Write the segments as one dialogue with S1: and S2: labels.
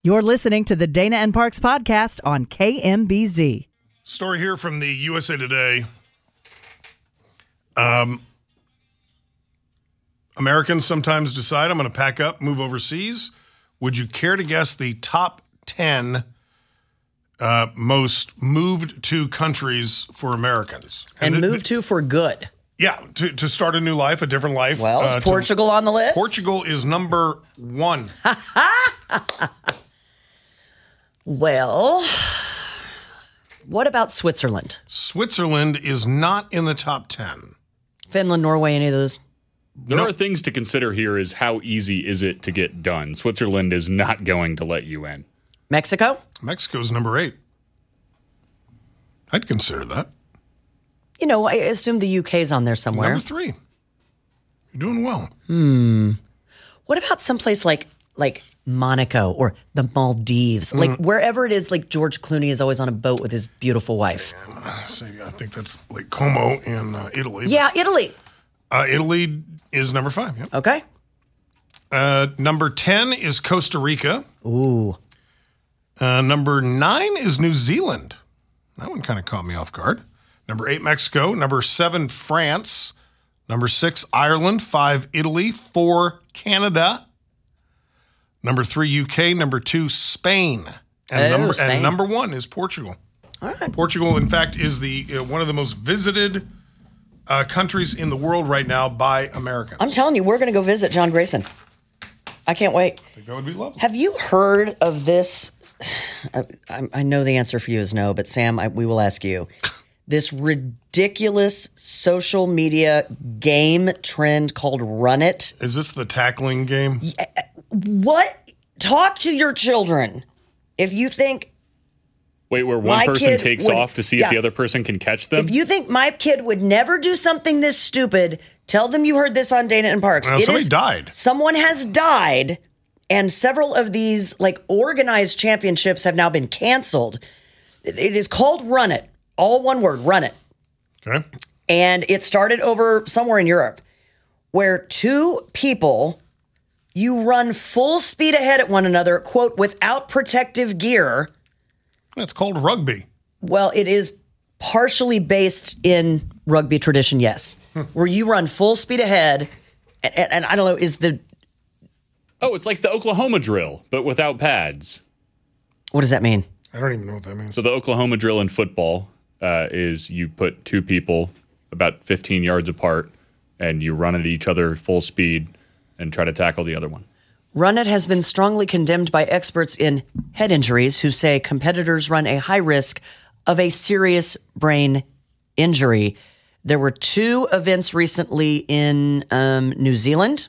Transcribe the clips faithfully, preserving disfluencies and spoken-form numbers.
S1: You're listening to the Dana and Parks podcast on K M B Z.
S2: Story here from the U S A Today. Um, Americans sometimes decide, I'm going to pack up, move overseas. Would you care to guess the top ten uh, most moved to countries for Americans?
S3: And, and
S2: th-
S3: moved to for good.
S2: Yeah, to, to start a new life, a different life.
S3: Well, is
S2: uh,
S3: Portugal
S2: to,
S3: on the list?
S2: Portugal is number one.
S3: Well, what about Switzerland?
S2: Switzerland is not in the top ten.
S3: Finland, Norway, any of those?
S4: There are things to consider here is how easy is it to get done. Switzerland is not going to let you in.
S3: Mexico?
S2: Mexico's number eight. I'd consider that.
S3: You know, I assume the U K's on there somewhere.
S2: Number three. You're doing well.
S3: Hmm. What about someplace like like Monaco or the Maldives? Mm. Like wherever it is, like George Clooney is always on a boat with his beautiful wife.
S2: I think that's Lake Como in uh, Italy.
S3: Yeah, Italy.
S2: Uh, Italy is number five. Yep.
S3: Okay.
S2: Uh, number ten is Costa Rica.
S3: Ooh.
S2: Uh, number nine is New Zealand. That one kind of caught me off guard. Number eight, Mexico. Number seven, France. Number six, Ireland. Five, Italy. Four, Canada. Number three, U K. Number two, Spain. And,
S3: oh,
S2: number,
S3: Spain.
S2: and number one is Portugal.
S3: All right.
S2: Portugal, in fact, is the uh, one of the most visited uh, countries in the world right now by Americans.
S3: I'm telling you, we're going to go visit John Grayson. I can't wait.
S2: I think that would be lovely.
S3: Have you heard of this? I, I know the answer for you is no, but Sam, I, we will ask you. This ridiculous social media game trend called Run It.
S2: Is this the tackling game?
S3: Yeah, what? Talk to your children. If you think...
S4: Wait, where one
S3: my
S4: person
S3: kid
S4: takes
S3: would,
S4: off to see
S3: yeah.
S4: if the other person can catch them?
S3: If you think my kid would never do something this stupid, tell them you heard this on Dana and Parks.
S2: Well,
S3: It
S2: somebody
S3: is,
S2: died.
S3: Someone has died, and several of these like organized championships have now been canceled. It is called Run It. All one word, Run It.
S2: Okay.
S3: And it started over somewhere in Europe where two people, you run full speed ahead at one another, quote, without protective gear.
S2: That's called rugby.
S3: Well, it is partially based in rugby tradition, yes, hmm. where you run full speed ahead. And, and, and I don't know, is the...
S4: Oh, it's like the Oklahoma drill, but without pads.
S3: What does that mean?
S2: I don't even know what that means.
S4: So the Oklahoma drill in football uh, is you put two people about fifteen yards apart and you run at each other full speed and try to tackle the other one.
S3: Run It has been strongly condemned by experts in head injuries who say competitors run a high risk of a serious brain injury. There were two events recently in um, New Zealand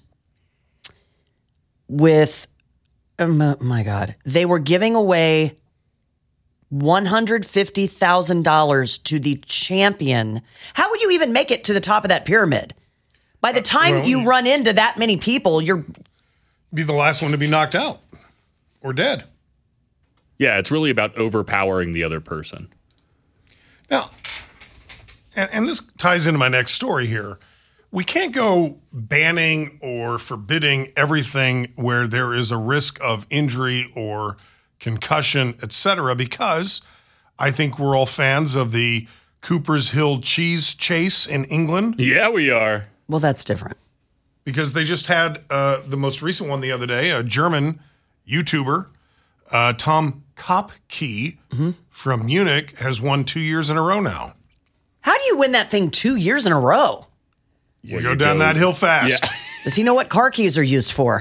S3: with, um, oh my God, they were giving away one hundred fifty thousand dollars to the champion. How would you even make it to the top of that pyramid? By the time
S2: well,
S3: you run into that many people, you're...
S2: Be the last one to be knocked out or dead.
S4: Yeah, it's really about overpowering the other person.
S2: Now, and, and this ties into my next story here. We can't go banning or forbidding everything where there is a risk of injury or concussion, et cetera, because I think we're all fans of the Cooper's Hill cheese chase in England.
S4: Yeah, we are.
S3: Well, that's different.
S2: Because they just had uh, the most recent one the other day, a German YouTuber, uh, Tom Kopke mm-hmm. from Munich, has won two years in a row now.
S3: How do you win that thing two years in a row?
S2: You well, go you down go. that hill fast.
S3: Yeah. Does he know what car keys are used for?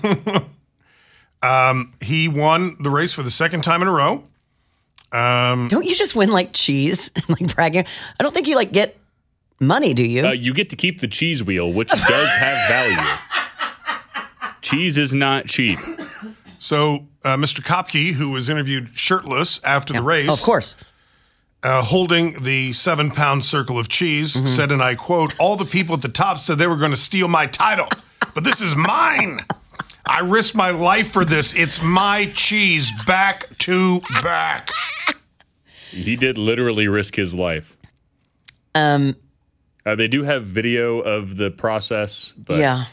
S2: um, he won the race for the second time in a row. Um,
S3: don't you just win like cheese and like bragging? I don't think you like get money, do you?
S4: Uh, you get to keep the cheese wheel, which does have value. Cheese is not cheap.
S2: So uh, Mister Kopke, who was interviewed shirtless after
S3: yeah.
S2: the race,
S3: oh, of course,
S2: uh, holding the seven-pound circle of cheese, mm-hmm. said, and I quote, "All the people at the top said they were going to steal my title, but this is mine. I risked my life for this. It's my cheese, back to back."
S4: He did literally risk his life.
S3: Um,
S4: uh, they do have video of the process, but
S3: yeah.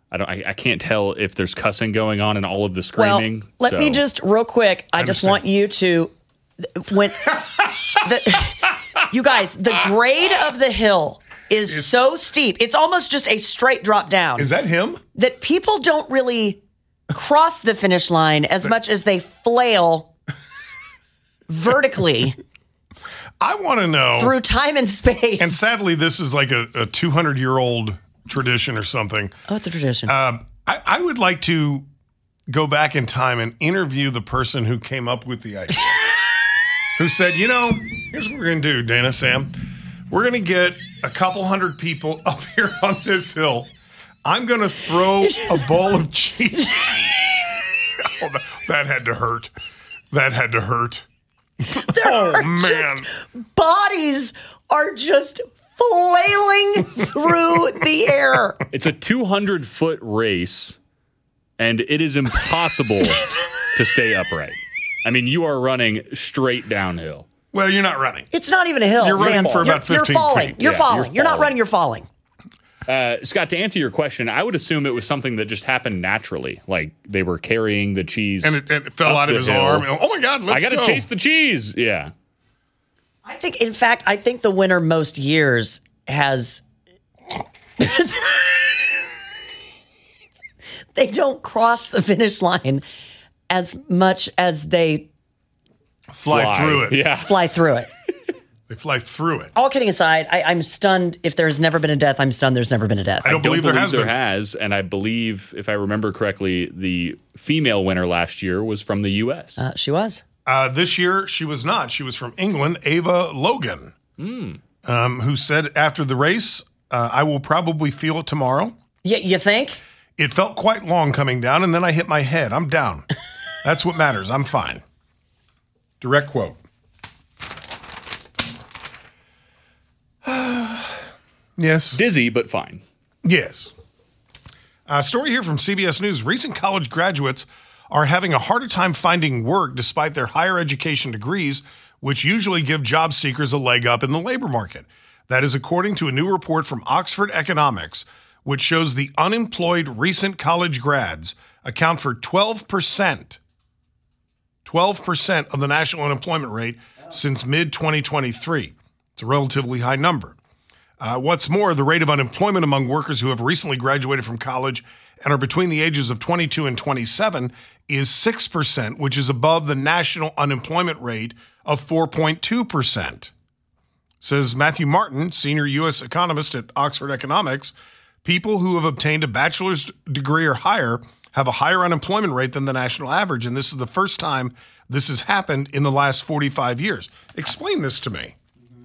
S4: I don't. I, I can't tell if there's cussing going on in all of the screaming.
S3: Well, let
S4: so.
S3: me just real quick. I,
S2: I
S3: just
S2: understand.
S3: want you to when the, you guys, the grade of the hill is
S2: It's-
S3: so steep. It's almost just a straight drop down.
S2: Is that him?
S3: that people don't really cross the finish line as much as they flail vertically
S2: I want to know.
S3: through time and space.
S2: And sadly, this is like a, a two hundred year old tradition or something.
S3: oh, it's a tradition.
S2: Um, I, I would like to go back in time and interview the person who came up with the idea. Who said, you know, here's what we're going to do, Dana, Sam. We're going to get a couple hundred people up here on this hill. I'm going to throw a bowl of cheese. Oh, that, that had to hurt. That had to hurt. Oh, man.
S3: Bodies are just flailing through the air.
S4: It's a two hundred foot race, and it is impossible to stay upright. I mean, you are running straight downhill.
S2: Well, you're not running.
S3: It's not even a hill.
S2: You're running
S3: Sam.
S2: for about
S3: You're-
S2: fifteen
S3: You're falling.
S2: feet.
S3: You're
S4: Yeah,
S3: falling.
S4: you're
S3: You're not
S4: falling.
S3: running. You're falling.
S4: Uh, Scott, to answer your question, I would assume it was something that just happened naturally. Like they were carrying the cheese.
S2: And it, and it fell
S4: up
S2: out of
S4: the
S2: his
S4: hill.
S2: arm. Oh, my God,
S4: I
S2: let's
S4: got to
S2: go.
S4: chase the cheese. Yeah.
S3: I think, in fact, I think the winner most years has. They don't cross the finish line as much as they
S2: Fly, through it.
S4: Yeah.
S3: fly through it.
S2: They fly through it.
S3: All kidding aside, I, I'm stunned. If there's never been a death, I'm stunned there's never been a death.
S2: I don't,
S4: Don't
S2: believe, there has been.
S4: has, and I believe, if I remember correctly, the female winner last year was from the U S.
S3: Uh, she was.
S2: Uh, this year, she was not. She was from England, Ava Logan,
S4: Hmm.
S2: um, who said after the race, uh, I will probably feel it tomorrow.
S3: Y- you think?
S2: It felt quite long coming down, and then I hit my head. I'm down. That's what matters. I'm fine. Direct quote. Yes.
S4: Dizzy, but fine.
S2: Yes. A story here from C B S News. Recent college graduates are having a harder time finding work despite their higher education degrees, which usually give job seekers a leg up in the labor market. That is according to a new report from Oxford Economics, which shows the unemployed recent college grads account for twelve percent, twelve percent of the national unemployment rate since mid twenty twenty-three. It's a relatively high number. Uh, what's more, the rate of unemployment among workers who have recently graduated from college and are between the ages of twenty-two and twenty-seven is six percent, which is above the national unemployment rate of four point two percent. Says Matthew Martin, senior U S economist at Oxford Economics, people who have obtained a bachelor's degree or higher have a higher unemployment rate than the national average, and this is the first time this has happened in the last forty-five years. Explain this to me.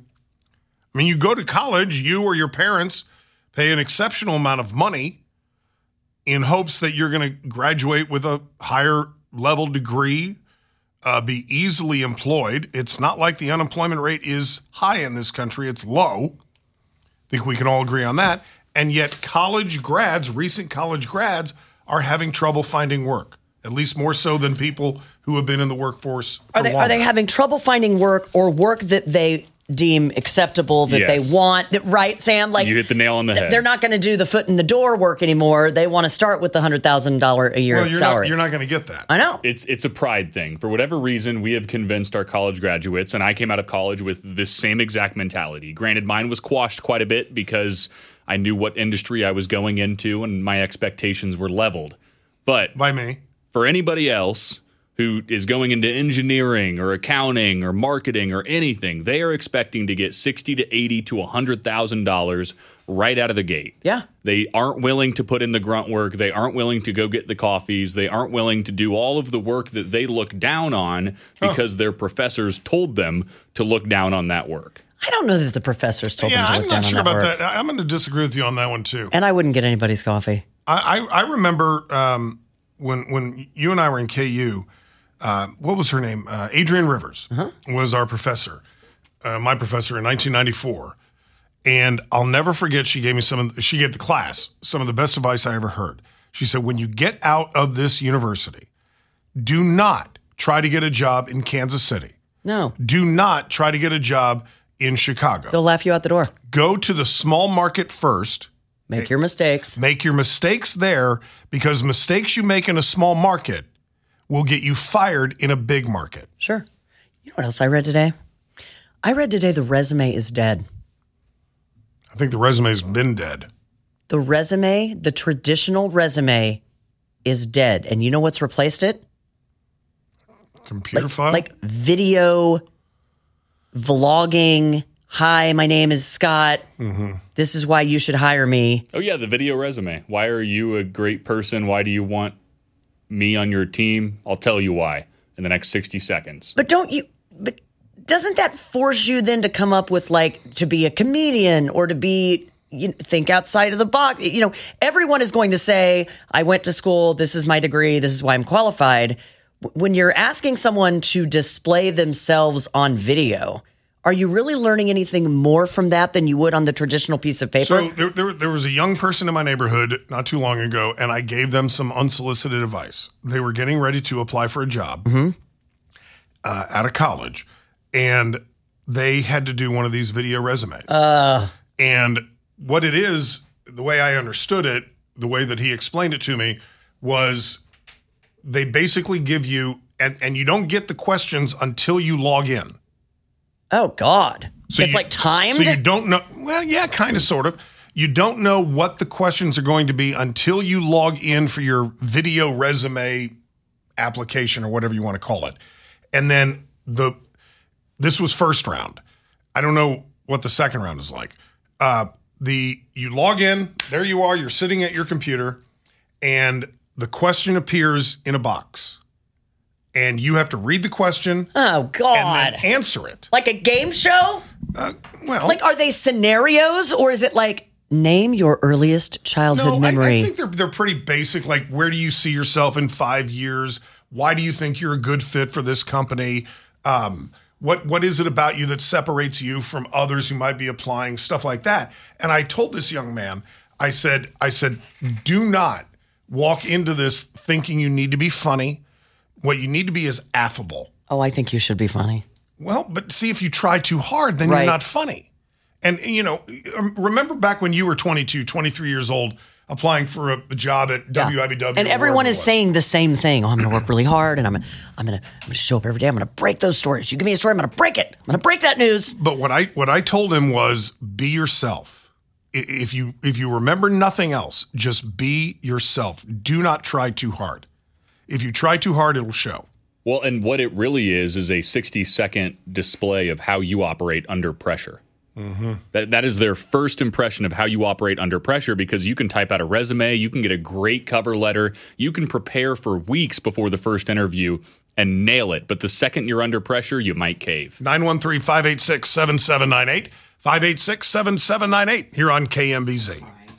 S2: I mean, you go to college, you or your parents pay an exceptional amount of money in hopes that you're going to graduate with a higher level degree, uh, be easily employed. It's not like the unemployment rate is high in this country. It's low. I think we can all agree on that. And yet college grads, recent college grads, are having trouble finding work, at least more so than people who have been in the workforce for
S3: Are they
S2: longer.
S3: are they having trouble finding work or work that they deem acceptable, that
S4: Yes.
S3: they want? That, right, Sam? Like
S4: You hit the nail on the head.
S3: they're not going to do the foot in the door work anymore. They want to start with the hundred thousand dollar a year
S2: Well, you're
S3: salary.
S2: not, you're not going to get that.
S3: I know.
S4: It's it's a pride thing. For whatever reason, we have convinced our college graduates, and I came out of college with this same exact mentality. Granted, mine was quashed quite a bit because I knew what industry I was going into and my expectations were leveled. But
S2: By me.
S4: for anybody else who is going into engineering or accounting or marketing or anything, they are expecting to get sixty to eighty to one hundred thousand dollars right out of the gate.
S3: Yeah.
S4: They aren't willing to put in the grunt work. They aren't willing to go get the coffees. They aren't willing to do all of the work that they look down on because their professors told them to look down on that work.
S3: I don't know that the professors told
S2: Yeah,
S3: them to
S2: I'm
S3: look
S2: not
S3: down
S2: sure
S3: on that
S2: about
S3: work.
S2: that. I'm going to disagree with you on that one too.
S3: And I wouldn't get anybody's coffee.
S2: I, I, I remember um, when when you and I were in K U. Uh, what was her name? Uh, Adrienne Rivers was our professor, uh, my professor in nineteen ninety-four, and I'll never forget. She gave me some. Of, she gave the class some of the best advice I ever heard. She said, "When you get out of this university, do not try to get a job in Kansas City.
S3: No.
S2: Do not try to get a job in Chicago.
S3: They'll laugh you out the door.
S2: Go to the small market first,
S3: Make your mistakes.
S2: Make your mistakes there, because mistakes you make in a small market will get you fired in a big market.
S3: Sure. You know what else I read today? I read today the resume is dead.
S2: I think the resume's been dead.
S3: The resume, the traditional resume, is dead. And you know what's replaced it?
S2: Computer
S3: like,
S2: file?
S3: Like video, vlogging. Hi, my name is Scott. Mm-hmm. This is why you should hire me.
S4: Oh, yeah, the video resume. Why are you a great person? Why do you want me on your team? I'll tell you why in the next sixty seconds.
S3: But don't you... But doesn't that force you then to come up with, like, to be a comedian or to be... You think outside of the box. You know, everyone is going to say, I went to school, this is my degree, this is why I'm qualified. When you're asking someone to display themselves on video, are you really learning anything more from that than you would on the traditional piece of paper?
S2: So there, there, there was a young person in my neighborhood not too long ago, and I gave them some unsolicited advice. They were getting ready to apply for a job mm-hmm. uh, out of college, and they had to do one of these video resumes. Uh. And what it is, the way I understood it, the way that he explained it to me, was they basically give you, and, and you don't get the questions until you log in.
S3: Oh, God.
S2: So
S3: it's
S2: you,
S3: like timed?
S2: So you don't know, well, yeah, kind of, sort of. You don't know what the questions are going to be until you log in for your video resume application or whatever you want to call it. And then the this was first round. I don't know what the second round is like. Uh, The you log in, there you are, you're sitting at your computer, and the question appears in a box. And you have to read the question.
S3: Oh, God.
S2: And then answer it.
S3: Like a game show?
S2: Uh, well.
S3: Like, are they scenarios, or is it like, name your earliest childhood
S2: no,
S3: memory?
S2: I, I think they're, they're pretty basic. Like, where do you see yourself in five years? Why do you think you're a good fit for this company? Um What what is it about you that separates you from others who might be applying, stuff like that? And I told this young man, I said, I said, do not walk into this thinking you need to be funny. What you need to be is affable.
S3: Oh, I think you should be funny.
S2: Well, but see, if you try too hard, then
S3: right.
S2: you're not funny. And, you know, remember back when you were twenty-two, twenty-three years old, applying for a job at yeah. W I B W.
S3: And everyone is saying the same thing. Oh, I'm going to work really hard, and I'm, I'm going to, I'm going to show up every day. I'm going to break those stories. You give me a story, I'm going to break it. I'm going to break that news.
S2: But what I, what I told him was, be yourself. If you, if you remember nothing else, just be yourself. Do not try too hard. If you try too hard, it'll show.
S4: Well, and what it really is is a sixty second display of how you operate under pressure. Mm-hmm. That that is their first impression of how you operate under pressure, because you can type out a resume, you can get a great cover letter, you can prepare for weeks before the first interview and nail it. But the second you're under pressure, you might cave.
S2: nine one three, five eight six, seven seven nine eight, five eight six, seven seven nine eight here on K M B Z.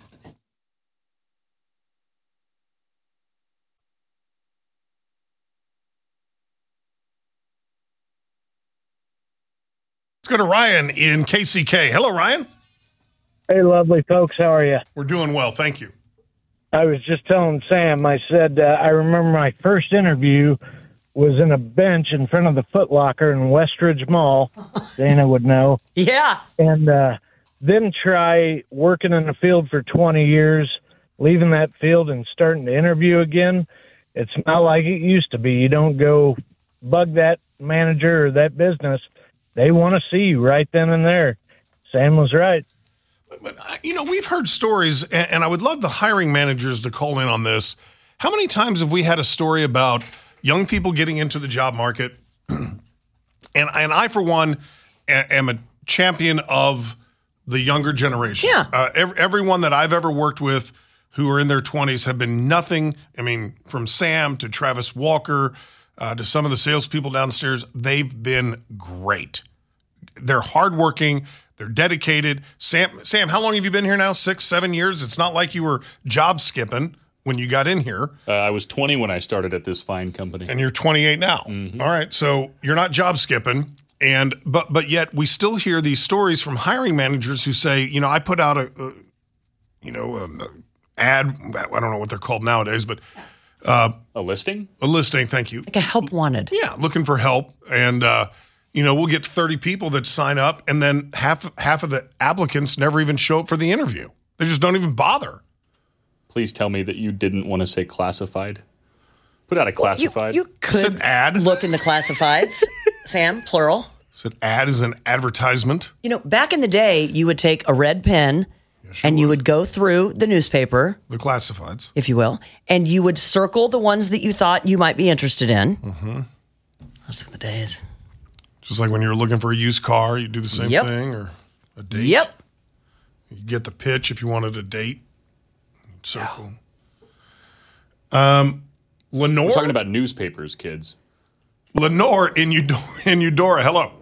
S2: Let's go to Ryan in K C K. Hello, Ryan.
S5: Hey, lovely folks. How are you?
S2: We're doing well. Thank you.
S5: I was just telling Sam, I said, uh, I remember my first interview was in a bench in front of the Foot Locker in Westridge Mall. Dana would know.
S3: Yeah.
S5: And uh, then try working in the field for twenty years, leaving that field and starting to interview again. It's not like it used to be. You don't go bug that manager or that business. They want to see you right then and there. Sam was right.
S2: But, you know, we've heard stories, and I would love the hiring managers to call in on this. How many times have we had a story about young people getting into the job market? and, and I, for one, am a champion of the younger generation.
S3: Yeah.
S2: Uh, every, everyone that I've ever worked with who are in their twenties have been nothing. I mean, from Sam to Travis Walker uh, to some of the salespeople downstairs, they've been great. They're hardworking. They're dedicated. Sam, Sam, how long have you been here now? Six, seven years? It's not like you were job skipping when you got in here.
S4: Uh, I was twenty when I started at this fine company.
S2: And you're twenty-eight now. Mm-hmm. All right, so you're not job skipping. And but but yet we still hear these stories from hiring managers who say, you know, I put out a, a you know, a, a ad. I don't know what they're called nowadays, but uh,
S4: a listing.
S2: A listing. Thank you.
S3: Like a help wanted.
S2: Yeah, looking for help, and uh, you know, we'll get thirty people that sign up, and then half half of the applicants never even show up for the interview. They just don't even bother.
S4: Please tell me that you didn't want to say classified. Put out a classified.
S3: You, you
S2: I said
S3: could
S2: ad.
S3: look in the classifieds, Sam, plural.
S2: I said ad is an advertisement.
S3: You know, back in the day, you would take a red pen
S2: Yes, you
S3: and you
S2: would.
S3: would go through the newspaper,
S2: The classifieds.
S3: if you will, and you would circle the ones that you thought you might be interested in. Mm-hmm. Those are the days.
S2: Just like when you're looking for a used car, you do the same
S3: Yep.
S2: thing, or a date.
S3: Yep.
S2: You get the pitch if you wanted a date. Circle. Um, Lenore.
S4: We're talking about newspapers, kids.
S2: Lenore in Eudora. In Eudora. Hello.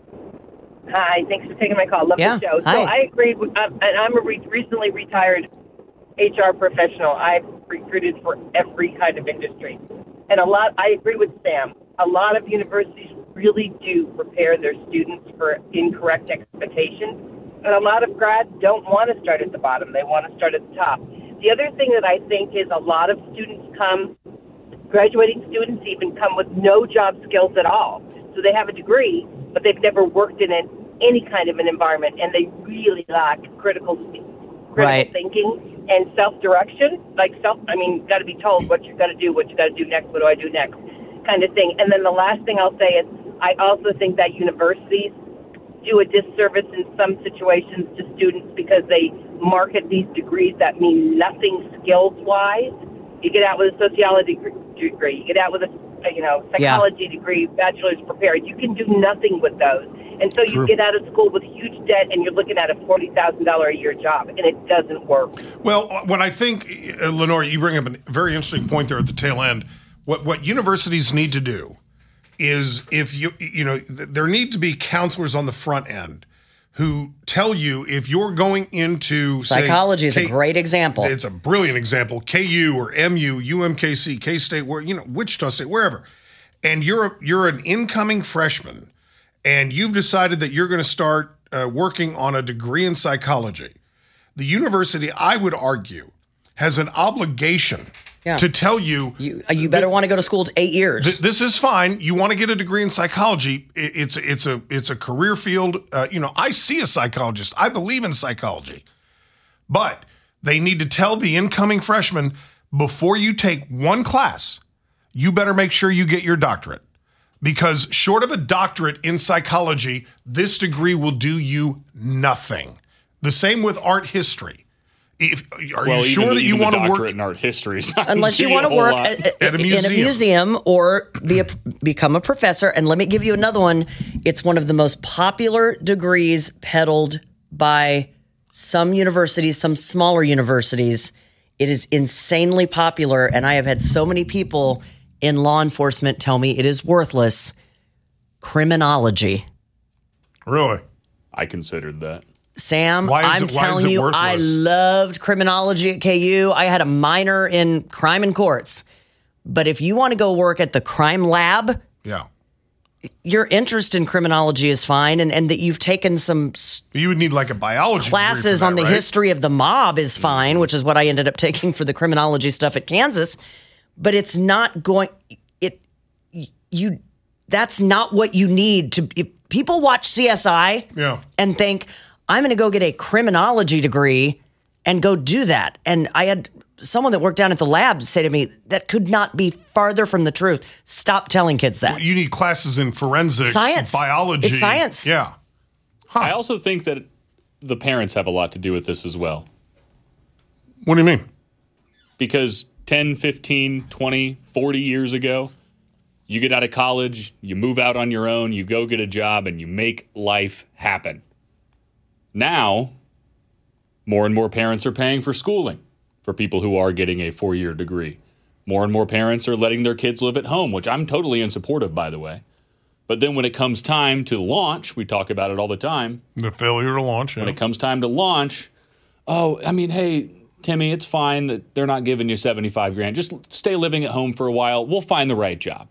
S6: Hi, thanks for taking my call. Love
S3: Yeah,
S6: the show.
S3: hi.
S6: So I agreed with, um, and I'm a re- recently retired H R professional. I've recruited for every kind of industry. And a lot, I agree with Sam. A lot of universities really do prepare their students for incorrect expectations. And a lot of grads don't want to start at the bottom. They want to start at the top. The other thing that I think is a lot of students come, graduating students even come with no job skills at all. So they have a degree, but they've never worked in an, any kind of an environment, and they really lack critical critical
S3: Right.
S6: thinking and self-direction. Like self, I mean, got to be told what you got to do, what you got to do next, what do I do next, kind of thing. And then the last thing I'll say is, I also think that universities do a disservice in some situations to students because they market these degrees that mean nothing skills-wise. You get out with a sociology degree, you get out with a you know psychology
S3: Yeah.
S6: degree, bachelor's prepared. You can do nothing with those, and so
S2: True.
S6: you get out of school with huge debt, and you're looking at a forty thousand dollar a year job, and it doesn't work.
S2: Well, what I think, uh, Lenore, you bring up a very interesting point there at the tail end. What what universities need to do is, if you you know, th- there need to be counselors on the front end who tell you if you're going into say,
S3: Psychology is a
S2: K-
S3: great example.
S2: It's a brilliant example. K U or M U, U M K C, K State, where you know Wichita State, wherever, and you're a, you're an incoming freshman, and you've decided that you're going to start uh, working on a degree in psychology. The university, I would argue, has an obligation
S3: Yeah.
S2: to tell you,
S3: You, you better want to go to school to eight years.
S2: th- this is fine. You want to get a degree in psychology. It, it's it's a it's a career field. Uh, you know, I see a psychologist. I believe in psychology, but they need to tell the incoming freshman before you take one class, you better make sure you get your doctorate, because short of a doctorate in psychology, this degree will do you nothing. The same with art history. If, are
S4: Well,
S2: you sure
S4: even,
S2: that you
S4: even
S2: want
S4: the
S2: to
S4: doctorate
S2: work?
S4: in art history is not
S3: Unless you
S4: gonna
S3: want
S4: do
S3: to
S4: a whole
S3: work
S4: lot.
S3: at,
S2: At a
S3: in a
S2: museum.
S3: museum or be a, become a professor. And let me give you another one. It's one of the most popular degrees peddled by some universities, some smaller universities. It is insanely popular. And I have had so many people in law enforcement tell me it is worthless. Criminology.
S2: Really?
S4: I considered that.
S3: Sam,
S2: Why is
S3: I'm
S2: it- why is
S3: telling
S2: it
S3: you,
S2: worthless?
S3: I loved criminology at K U. I had a minor in crime and courts. But if you want to go work at the crime lab,
S2: Yeah.
S3: your interest in criminology is fine, and, and that you've taken some s-
S2: You would need like a biology degree
S3: classes
S2: for
S3: on
S2: that,
S3: the
S2: right?
S3: history of the mob is fine, which is what I ended up taking for the criminology stuff at Kansas. But it's not going. It you. That's not what you need to. If people watch C S I
S2: Yeah.
S3: and think, I'm going to go get a criminology degree and go do that. And I had someone that worked down at the lab say to me, that could not be farther from the truth. Stop telling kids that.
S2: You need classes in forensics,
S3: Science.
S2: biology.
S3: It's science.
S2: Yeah.
S4: I also think that the parents have a lot to do with this as well.
S2: What do you mean?
S4: Because ten, fifteen, twenty, forty years ago, you get out of college, you move out on your own, you go get a job, and you make life happen. Now, more and more parents are paying for schooling for people who are getting a four-year degree. More and more parents are letting their kids live at home, which I'm totally in support of, by the way. But then when it comes time to launch, we talk about it all the time,
S2: The failure to launch. Yeah.
S4: when it comes time to launch, oh, I mean, hey, Timmy, it's fine that they're not giving you seventy-five grand. Just stay living at home for a while. We'll find the right job.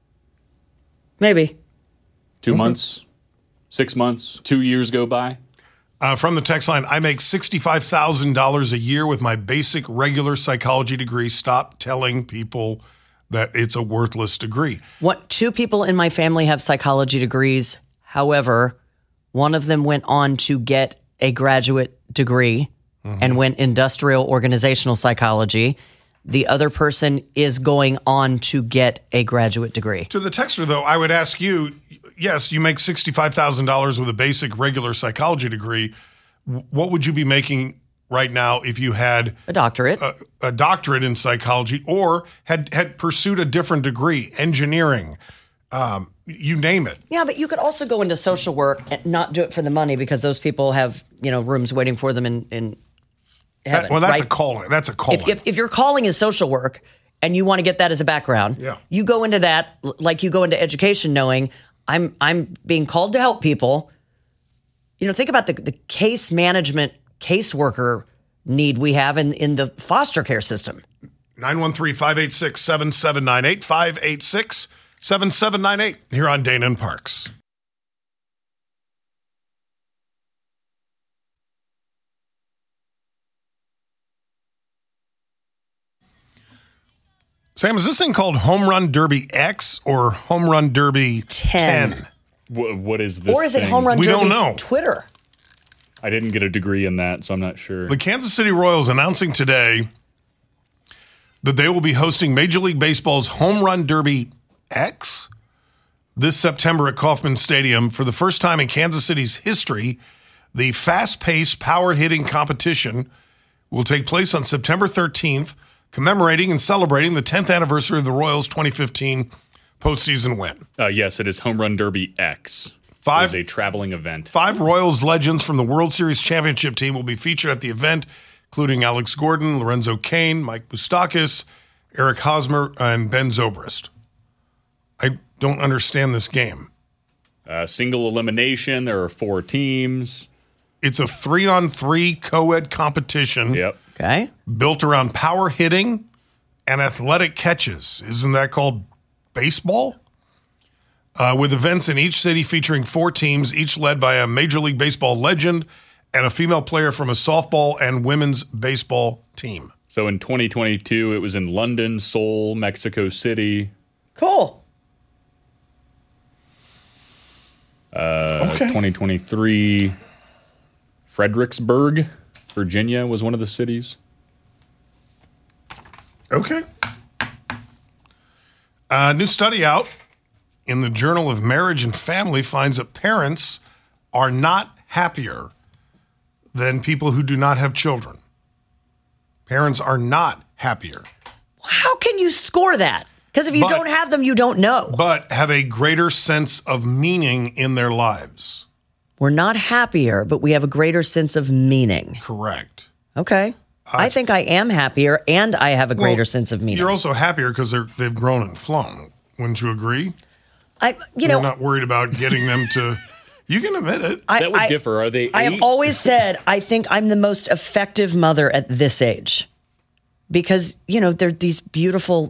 S3: Maybe.
S4: Two months, six months, two years go by.
S2: Uh, from the text line, I make sixty-five thousand dollars a year with my basic regular psychology degree. Stop telling people that it's a worthless degree.
S3: What two people in my family have psychology degrees. However, one of them went on to get a graduate degree mm-hmm. and went industrial organizational psychology. The other person is going on to get a graduate degree.
S2: To the texter, though, I would ask you, yes, you make sixty-five thousand dollars with a basic regular psychology degree. What would you be making right now if you had
S3: a doctorate,
S2: a, a doctorate in psychology, or had, had pursued a different degree, engineering, um, you name it?
S3: Yeah, but you could also go into social work and not do it for the money because those people have, you know, rooms waiting for them in, in heaven.
S2: That, well, that's
S3: right?
S2: a calling. That's a calling.
S3: If, if, if your calling is social work and you want to get that as a background,
S2: yeah.
S3: you go into that like you go into education knowing I'm I'm being called to help people. You know, think about the, the case management caseworker need we have in, in the foster care system.
S2: nine one three, five eight six, seven seven nine eight, five eight six, seven seven nine eight here on Dana and Parks. Sam, is this thing called Home Run Derby X or Home Run Derby
S3: ten?
S2: ten?
S4: What, what is this?
S3: Or is it
S4: thing?
S3: Home Run
S2: We
S3: Derby
S2: don't know.
S3: Twitter?
S4: I didn't get a degree in that, so I'm not sure.
S2: The Kansas City Royals announcing today that they will be hosting Major League Baseball's Home Run Derby X this September at Kauffman Stadium. For the first time in Kansas City's history, the fast-paced power-hitting competition will take place on September thirteenth, commemorating and celebrating the tenth anniversary of the Royals' twenty fifteen postseason win.
S4: Uh, yes, it is Home Run Derby X.
S2: Five,
S4: it is a traveling event.
S2: Five Royals legends from the World Series championship team will be featured at the event, including Alex Gordon, Lorenzo Cain, Mike Moustakas, Eric Hosmer, and Ben Zobrist. I don't understand this game.
S4: Uh, single elimination. There are four teams.
S2: It's a three-on-three co-ed competition.
S4: Yep.
S3: Okay.
S2: Built around power hitting and athletic catches. Isn't that called baseball? Uh, with events in each city featuring four teams, each led by a Major League Baseball legend and a female player from a softball and women's baseball team.
S4: So in twenty twenty-two, it was in London, Seoul, Mexico City.
S3: Cool.
S4: Uh,
S2: okay.
S4: twenty twenty-three, Fredericksburg, Virginia was one of the cities.
S2: Okay. A new study out in the Journal of Marriage and Family finds that parents are not happier than people who do not have children. Parents are not happier.
S3: How can you score that? Because if you
S2: But-
S3: don't have them, you don't know.
S2: But have a greater sense of meaning in their lives.
S3: We're not happier, but we have a greater sense of meaning.
S2: Correct.
S3: Okay. I think I am happier and I have a greater
S2: Well,
S3: sense of meaning.
S2: You're also happier because they're they've grown and flown. Wouldn't you agree?
S3: I, you
S2: You're
S3: know,
S2: not worried about getting them to. You can admit it.
S3: I,
S4: That would
S3: I-
S4: differ. Are they
S3: I have
S4: eight?
S3: always said I think I'm the most effective mother at this age because, you know, they're these beautiful,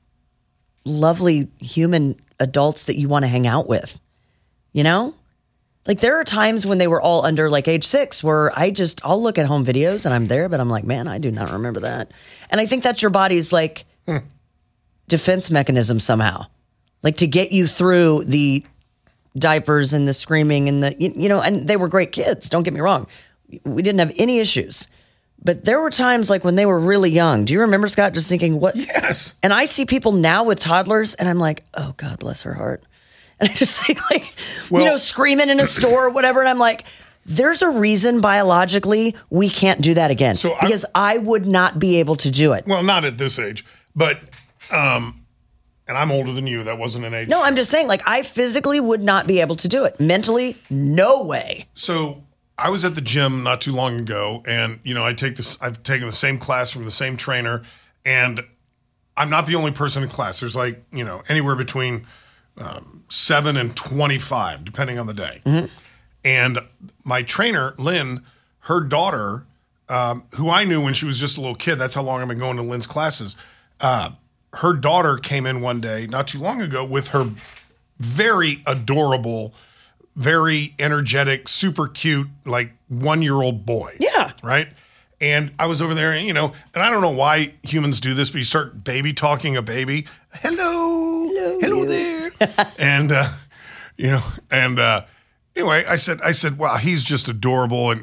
S3: lovely human adults that you want to hang out with, you know? Like there are times when they were all under like age six where I just, I'll look at home videos and I'm there, but I'm like, man, I do not remember that. And I think that's your body's like
S2: Hmm.
S3: defense mechanism somehow, like to get you through the diapers and the screaming and the, you, you know, and they were great kids. Don't get me wrong. We didn't have any issues, but there were times like when they were really young. Do you remember, Scott, just thinking what?
S2: Yes.
S3: And I see people now with toddlers and I'm like, oh God, bless her heart. And I just think like,
S2: Well-
S3: you know, screaming in a store or whatever. And I'm like, there's a reason biologically we can't do that again
S2: So I-
S3: because I would not be able to do it.
S2: Well, not at this age, but, um, and I'm older than you. That wasn't an age.
S3: No, I'm just saying like I physically would not be able to do it. Mentally, no way.
S2: So I was at the gym not too long ago, and you know, I take this. I've taken the same class from the same trainer, and I'm not the only person in class. There's like you know anywhere between um, seven and twenty-five, depending on the day. And my trainer, Lynn, her daughter, um, who I knew when she was just a little kid. That's how long I've been going to Lynn's classes. Uh, her daughter came in one day, not too long ago, with her very adorable, very energetic, super cute, like one-year-old boy.
S3: Yeah.
S2: Right? And I was over there, and, you know, and I don't know why humans do this, but you start baby talking a baby. Hello. Hello, hello there. and, uh, you know, and uh, anyway, I said, I said, wow, he's just adorable. And, and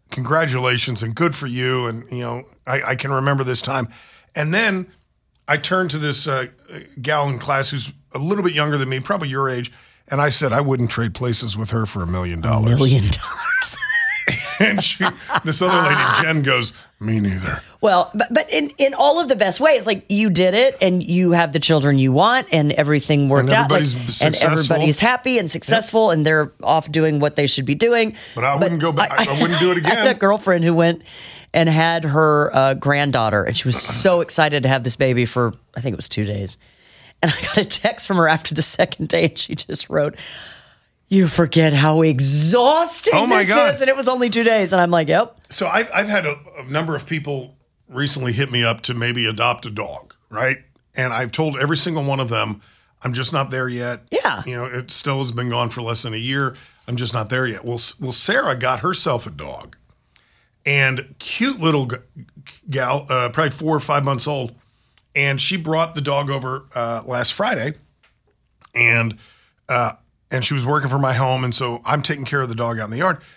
S2: congratulations and good for you. And, you know, I, I can remember this time. And then I turned to this uh, gal in class who's a little bit younger than me, probably your age. And I said, I wouldn't trade places with her for a million dollars.
S3: A million dollars.
S2: And she, this other lady, Jen, goes, me neither.
S3: Well, but, but in, in all of the best ways, like you did it and you have the children you want and everything worked
S2: And
S3: out. Like,
S2: everybody's
S3: and
S2: successful.
S3: everybody's happy and successful and they're off doing what they should be doing.
S2: But I wouldn't go back. I, I wouldn't do it
S3: I had a
S2: again.
S3: girlfriend who went and had her uh, granddaughter and she was so excited to have this baby for, I think it was two days. And I got a text from her after the second day and she just wrote, you forget how exhausting
S2: Oh my
S3: this
S2: God.
S3: is. And it was only two days. And I'm like, yep.
S2: So I've, I've had a, a number of people recently hit me up to maybe adopt a dog, right? And I've told every single one of them, I'm just not there yet.
S3: Yeah.
S2: You know, it still has been gone for less than a year. I'm just not there yet. Well, S- well, Sarah got herself a dog. And cute little g- gal, uh, probably four or five months old. And she brought the dog over uh, last Friday. And uh, and she was working from my home. And so I'm taking care of the dog out in the yard.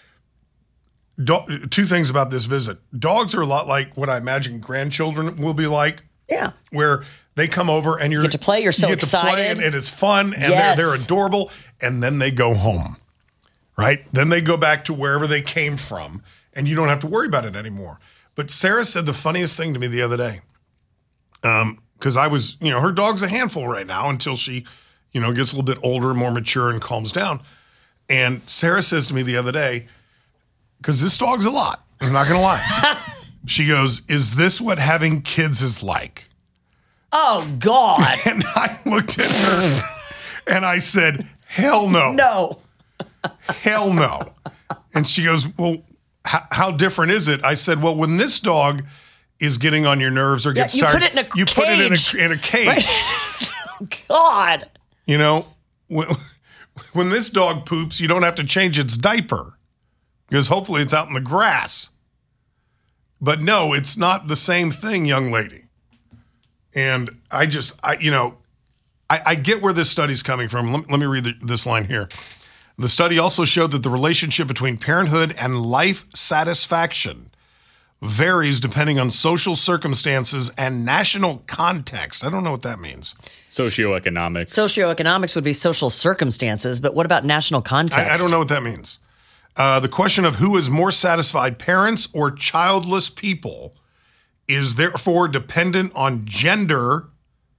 S2: Do- two things about this visit. Dogs are a lot like what I imagine grandchildren will be like,
S3: Yeah.
S2: where they come over and you're,
S3: You get to play, you're so
S2: you get to play
S3: excited.
S2: and, and it's fun and
S3: Yes.
S2: they're, they're adorable. And then they go home, right? Then they go back to wherever they came from and you don't have to worry about it anymore. But Sarah said the funniest thing to me the other day. Um, because I was, you know, her dog's a handful right now until she, you know, gets a little bit older, more mature, and calms down. And Sarah says to me the other day, because this dog's a lot, I'm not going to lie. She goes, is this what having kids is like?
S3: Oh, God.
S2: And I looked at her and I said, hell no.
S3: No.
S2: Hell no. And she goes, well, h- how different is it? I said, well, when this dog is getting on your nerves or gets
S3: you
S2: tired,
S3: put it in a
S2: you put it in
S3: cage.
S2: a, in a cage.
S3: Right? God.
S2: You know, when, when this dog poops, you don't have to change its diaper because hopefully it's out in the grass. But no, it's not the same thing, young lady. And I just, I, you know, I, I get where this study's coming from. Let, let me read the, this line here. The study also showed that the relationship between parenthood and life satisfaction varies depending on social circumstances and national context. I don't know what that means.
S4: Socioeconomics.
S3: Socioeconomics would be social circumstances, but what about national context?
S2: I, I don't know what that means. Uh, the question of who is more satisfied, parents or childless people, is therefore dependent on gender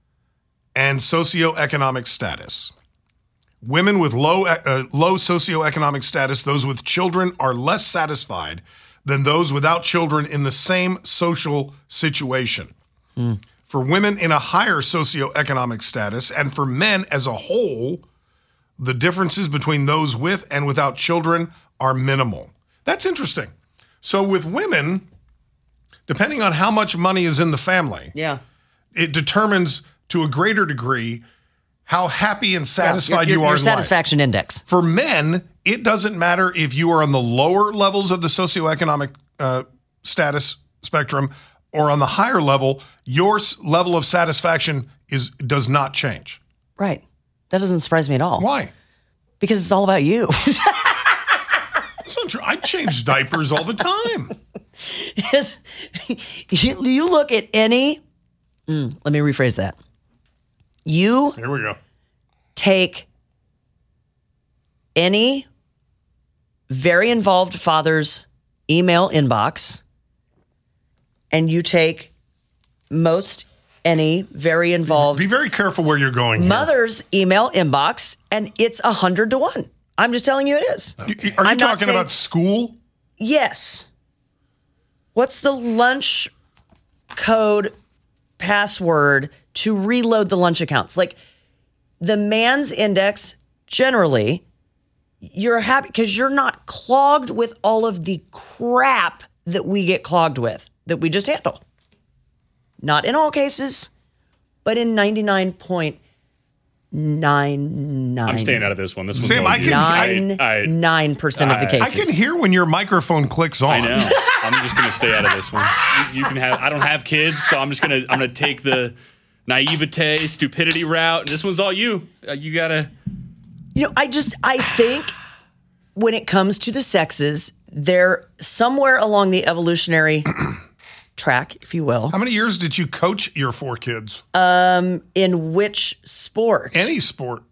S2: and socioeconomic status. Women with low uh, low socioeconomic status, those with children, are less satisfied than those without children in the same social situation.
S3: Mm.
S2: For women in a higher socioeconomic status and for men as a whole, the differences between those with and without children are minimal. That's interesting. So with women, depending on how much money is in the family,
S3: Yeah.
S2: it determines to a greater degree how happy and satisfied
S3: your, your,
S2: you are
S3: your
S2: in
S3: satisfaction
S2: life.
S3: index.
S2: For men, it doesn't matter if you are on the lower levels of the socioeconomic uh, status spectrum or on the higher level, your s- level of satisfaction is does not change.
S3: Right. That doesn't surprise me at all.
S2: Why?
S3: Because it's all about you.
S2: That's not true. I change diapers all the time.
S3: It's- you, you look at any, mm, let me rephrase that. You
S2: Here we go.
S3: take any very involved father's email inbox and you take most any very involved
S2: Be very careful where you're going here.
S3: mother's email inbox and it's a hundred to one. I'm just telling you it is.
S2: You- you- Are you
S3: I'm not
S2: talking
S3: saying-
S2: about school?
S3: Yes. What's the lunch code password to reload the lunch accounts? Like the man's index, generally, you're happy because you're not clogged with all of the crap that we get clogged with that we just handle. Not in all cases, but in ninety-nine point nine nine.
S4: I'm staying out of this one. This one's
S2: Sam,
S4: all
S2: I
S4: you.
S2: can- I-
S3: Nine
S4: I-
S3: nine percent of the
S2: I
S3: cases.
S2: can hear when your microphone clicks on.
S4: I know. I'm just gonna stay out of this one. You, you can have. I don't have kids, so I'm just gonna. I'm gonna take the naivete, stupidity route. This one's all you. Uh, you gotta.
S3: You know, I just I think when it comes to the sexes, they're somewhere along the evolutionary track, if you will.
S2: How many years did you coach your four kids?
S3: Um, in which sport?
S2: Any sport.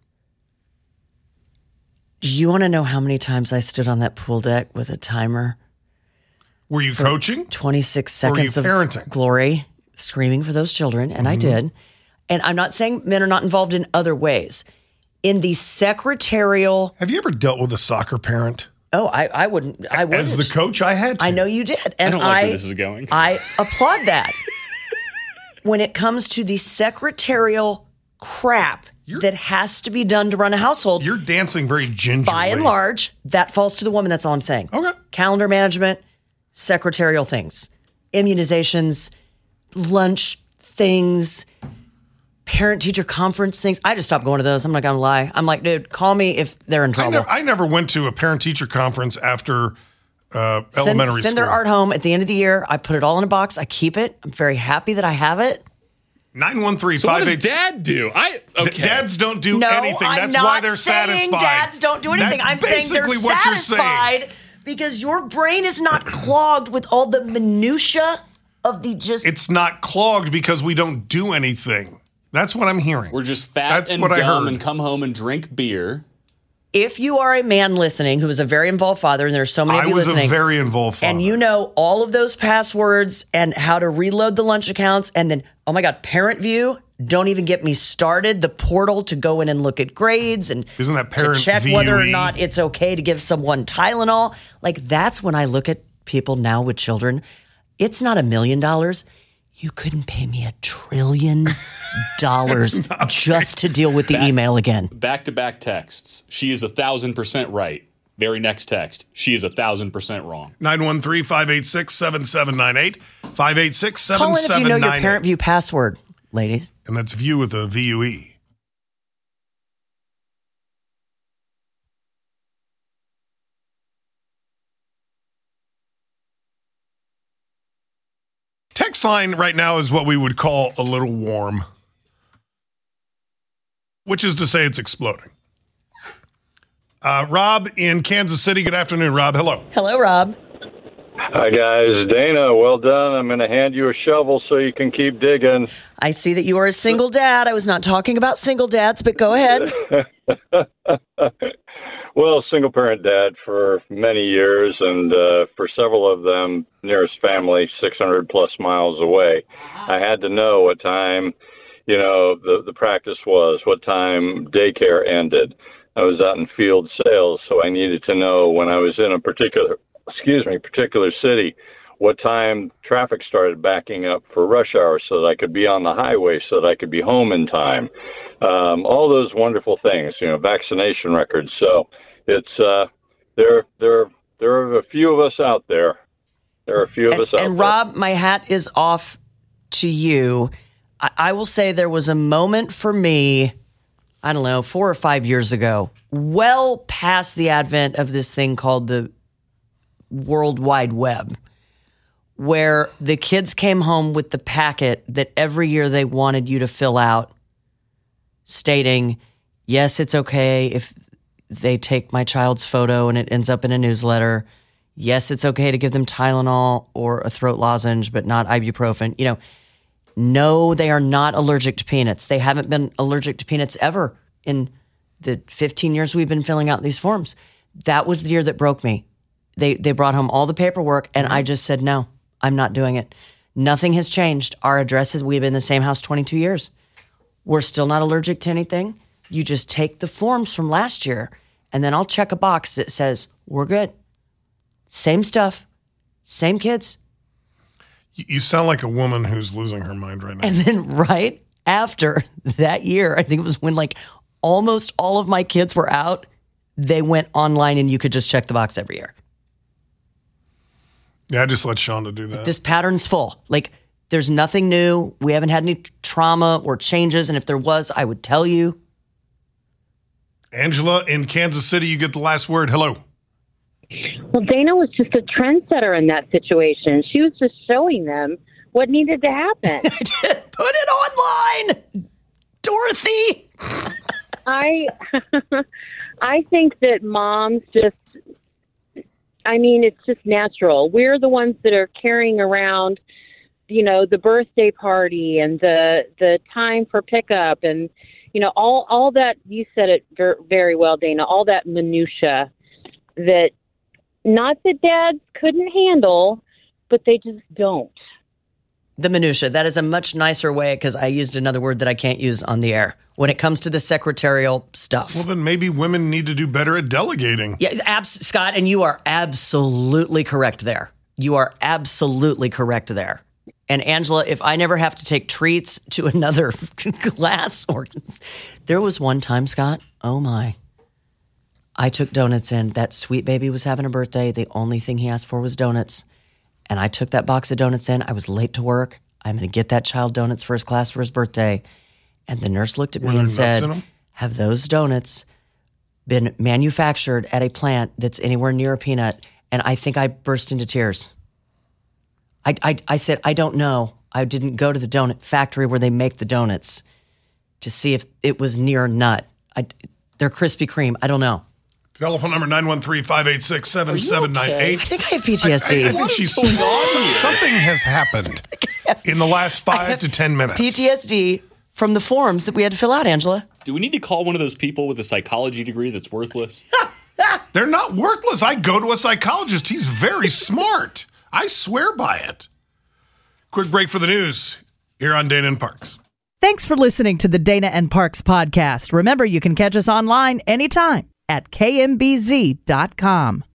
S3: Do you want to know how many times I stood on that pool deck with a timer?
S2: Were you coaching?
S3: twenty-six
S2: Or were
S3: seconds
S2: you
S3: of
S2: parenting?
S3: glory, screaming for those children, and I did. And I'm not saying men are not involved in other ways. In the secretarial,
S2: Have you ever dealt with a soccer parent?
S3: oh, I, I wouldn't. I wouldn't.
S2: As the coach, I had to.
S3: I know you did, and
S4: I don't like
S3: I,
S4: where this is going.
S3: I applaud that. When it comes to the secretarial crap
S2: You're-
S3: that has to be done to run a household,
S2: You're dancing very gingerly.
S3: by and large, that falls to the woman. That's all I'm saying.
S2: Okay.
S3: Calendar management, secretarial things, immunizations, lunch things, parent-teacher conference things. I just stopped going to those. I'm not going to lie. I'm like, dude, call me if they're in
S2: I
S3: trouble.
S2: never, I never went to a parent-teacher conference after uh,
S3: Send,
S2: elementary
S3: send
S2: school.
S3: their art home at the end of the year. I put it all in a box. I keep it. I'm very happy that I have it.
S2: nine one three
S4: So what
S2: five
S4: does
S2: eight.
S4: Dad do? I okay.
S2: Dads don't do
S3: No,
S2: anything.
S3: I'm
S2: That's
S3: not
S2: why they're
S3: saying
S2: satisfied.
S3: dads don't do anything.
S2: That's
S3: I'm saying they're
S2: basically what you're saying.
S3: satisfied because your brain is not clogged with all the minutia of the just.
S2: It's not clogged because we don't do anything. That's what I'm hearing.
S4: We're just fat
S2: That's
S4: and
S2: what I
S4: dumb
S2: heard.
S4: and come home and drink beer.
S3: If you are a man listening who is a very involved father, and there's so many of
S2: I
S3: you
S2: was
S3: listening,
S2: a very involved father.
S3: and you know all of those passwords and how to reload the lunch accounts, and then, oh my God, Parent View, don't even get me started. The portal to go in and look at grades and
S2: Isn't that
S3: to
S2: Parent
S3: check
S2: V U E?
S3: whether or not it's okay to give someone Tylenol. Like, that's when I look at people now with children. It's not a million dollars. You couldn't pay me a trillion dollars just to deal with the email again.
S4: Back to back texts. She is a thousand percent right. Very next text. She is a thousand percent wrong.
S2: nine one three, five eight six, seven seven nine eight. five eight six,
S3: Call
S2: seven
S3: in if you
S2: seven
S3: know
S2: nine
S3: your
S2: eight.
S3: Parent View password, ladies.
S2: And that's View with a V U E. Text line right now is what we would call a little warm, which is to say it's exploding. Uh, Rob in Kansas City. Good afternoon, Rob. Hello.
S3: Hello, Rob.
S7: Hi, guys. Dana, well done. I'm going to hand you a shovel so you can keep digging.
S3: I see that you are a single dad. I was not talking about single dads, but go ahead.
S7: Well, single parent dad for many years, and uh, for several of them, nearest family, six hundred plus miles away. I had to know what time, you know, the, the practice was, what time daycare ended. I was out in field sales, so I needed to know when I was in a particular, excuse me, particular city, what time traffic started backing up for rush hour so that I could be on the highway, so that I could be home in time. Um, all those wonderful things, you know, vaccination records. So it's uh, there. There, there are a few of us out there. There are a few of
S3: And,
S7: us out
S3: and
S7: there.
S3: Rob, my hat is off to you. I, I will say there was a moment for me, I don't know, four or five years ago, well past the advent of this thing called the World Wide Web, where the kids came home with the packet that every year they wanted you to fill out, stating, yes, it's okay if they take my child's photo and it ends up in a newsletter. Yes, it's okay to give them Tylenol or a throat lozenge, but not ibuprofen. You know, no, they are not allergic to peanuts. They haven't been allergic to peanuts ever in the fifteen years we've been filling out these forms. That was the year that broke me. They they brought home all the paperwork, and I just said, no, I'm not doing it. Nothing has changed. Our address is, we've been in the same house twenty-two years. We're still not allergic to anything. You just take the forms from last year, and then I'll check a box that says, we're good. Same stuff, same kids.
S2: You you sound like a woman who's losing her mind right now.
S3: And then right after that year, I think it was when like almost all of my kids were out, they went online and you could just check the box every year.
S2: Yeah, I just let Shonda do that.
S3: This pattern's full. Like, there's nothing new. We haven't had any trauma or changes. And if there was, I would tell you.
S2: Angela in Kansas City, you get the last word. Hello.
S8: Well, Dana was just a trendsetter in that situation. She was just showing them what needed to happen.
S3: I did. Put it online, Dorothy.
S8: I I think that moms just I mean, it's just natural. We're the ones that are carrying around, you know, the birthday party and the the time for pickup and, you know, all, all that. You said it ver- very well, Dana, all that minutia that not that dads couldn't handle, but they just don't.
S3: The minutia. That is a much nicer way because I used another word that I can't use on the air when it comes to the secretarial stuff.
S2: Well, then maybe women need to do better at delegating.
S3: Yeah, abs- Scott, and you are absolutely correct there. You are absolutely correct there. And Angela, if I never have to take treats to another class, or there was one time, Scott, oh my, I took donuts in. That sweet baby was having a birthday. The only thing he asked for was donuts. And I took that box of donuts in. I was late to work. I'm going to get that child donuts first class for his birthday. And the nurse looked at
S2: Were
S3: me
S2: there
S3: and
S2: nuts
S3: said,
S2: in 'em?
S3: have those donuts been manufactured at a plant that's anywhere near a peanut? And I think I burst into tears. I, I, I said, I don't know. I didn't go to the donut factory where they make the donuts to see if it was near a nut. I, they're Krispy Kreme. I don't know.
S2: Telephone number nine one three, five eight six, seven seven nine eight.
S3: I think I have P T S D.
S2: I, I, I think she's some, something has happened in the last five to ten minutes.
S3: P T S D from the forms that we had to fill out, Angela.
S4: Do we need to call one of those people with a psychology degree that's worthless?
S2: They're not worthless. I go to a psychologist. He's very smart. I swear by it. Quick break for the news here on Dana and Parks.
S1: Thanks for listening to the Dana and Parks podcast. Remember, you can catch us online anytime at K M B Z dot com.